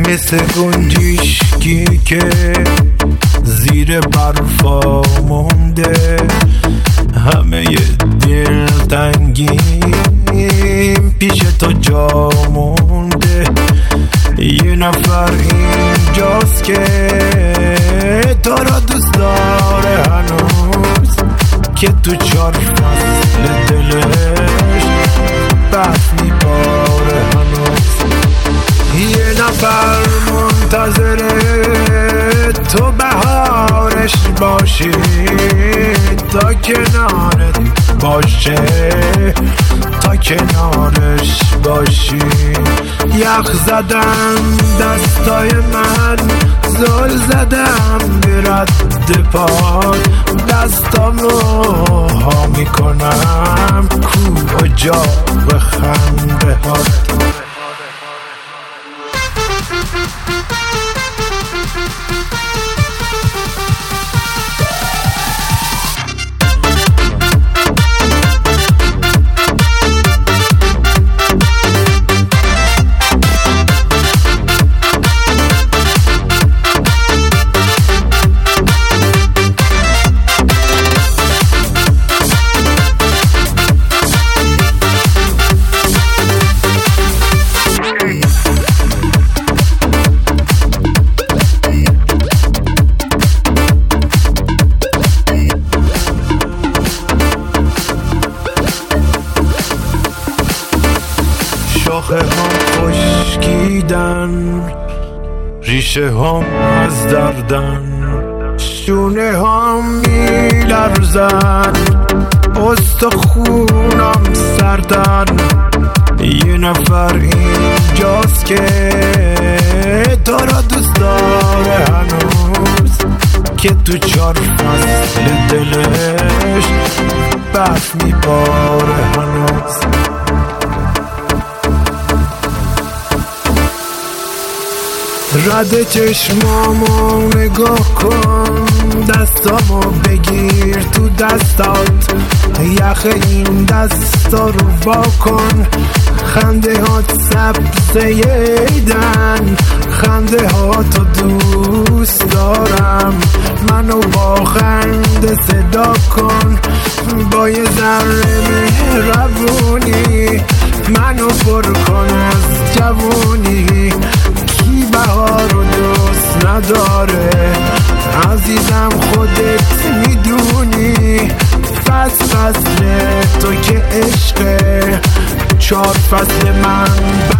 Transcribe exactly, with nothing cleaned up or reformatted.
مثل گنجشکی که زیر برفا مونده، همه دلتنگیم پیش تو جا مونده. یه نفر اینجاست که تو را دوست داره هنوز، که تو چار فصل دلش برف میباره هنوز. یه نفر منتظره تو بهارش باشی، تا کنارت باشه، تا کنارش باشی. یخ زدم دستای من، زل زدم به رد پاد، دستامو ها میکنم کو اجا به خنده هات. شاخه هم خشکیدن، ریشه هم از دردن، شونه هم میلرزن، استخونم سردن. یه نفر اینجاست که تو را دوست داره هنوز، که تو چار فصل دلش برف میباره هنوز. رد چشمامو نگاه کن، دستامو بگیر تو دستات، یخ این دستا رو وا کن. خنده هات سبزه ایدن، خنده هاتو دوست دارم. منو با خنده صدا کن، با یه ذره مهربونی منو پر کن از جوونی. کی بهار رو دوست نداره عزیزم، خودت میدونی. فصل فصل تو که عشقه، چار فصل من